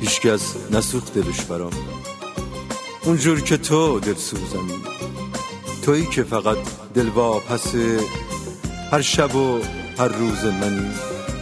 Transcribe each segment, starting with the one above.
هیچکس نسوخت دلش برام، اونجور که تو دل سوزمی، تویی که فقط دلواپس هر شب و هر روز منی.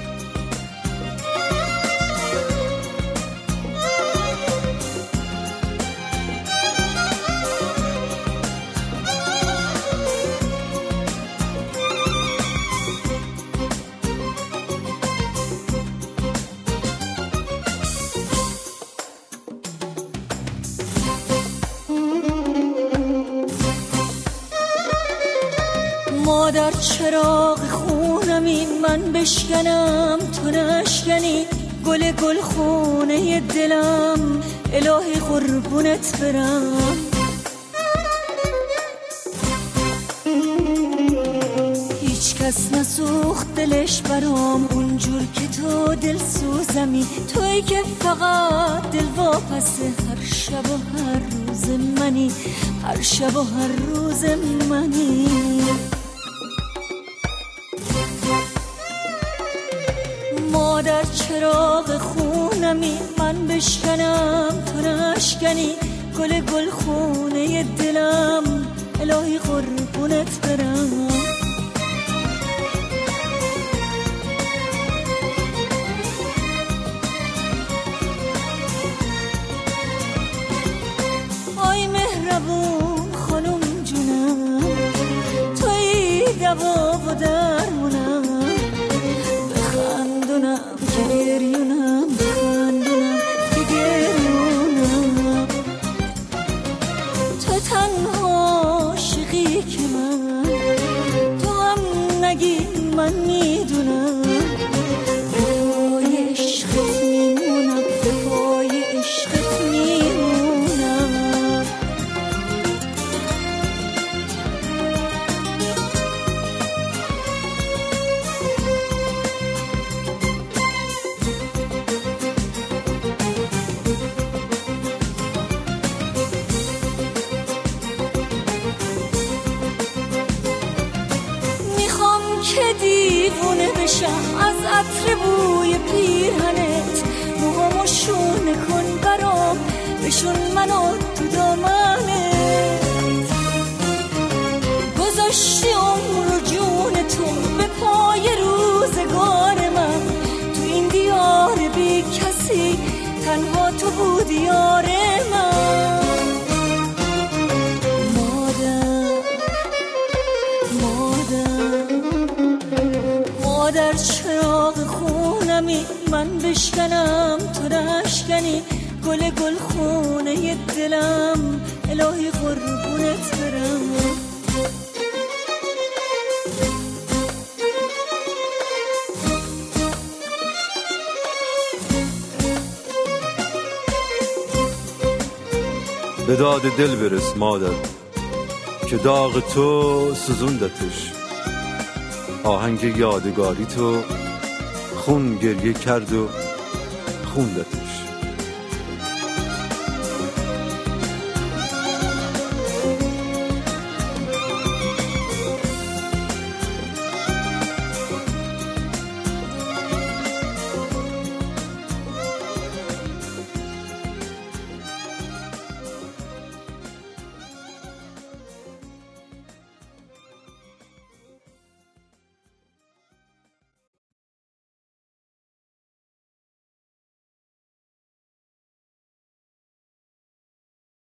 مادر چراغ خونمی، من بشکنم تو نشکنی، گل گل خونه دلم الهی قربونت برم. هیچ کس نسوخت دلش برام، اونجور که تو دل سوزمی، تویی که فقط دل واپس هر شب و هر روز منی، هر شب و هر روز منی. مادر چراغ خونمی، من بشکنم تو نشکنی، گل گل خونه دلم الهی قربونت برم. آی مهربون خانم جونم، تویی دوا و درمونم، بخندونم که گریونم، بخندونم که گریونم. تو تنها عاشقی که من، تو هم نگی من میدونم، به پای عشقت میمونم، به پای عشقت میمونم. که دیوونه بشم از عطر بوی پیرهنت، موهامو شونه کن برام، بشون منو تو دامنت. گذاشتی عمر و جون تو به پای روزگار من، تو این دیار بی کسی تنها تو بودی یار من. مادر چراغ خونمی، من بشکنم تو نشکنی، گل گل خونه دلم الهی قربونت برم. به داد دل برس مادر که داغ تو سوزوندتش، آهنگ یادگاری تو خون گریه کرد و خوندتش.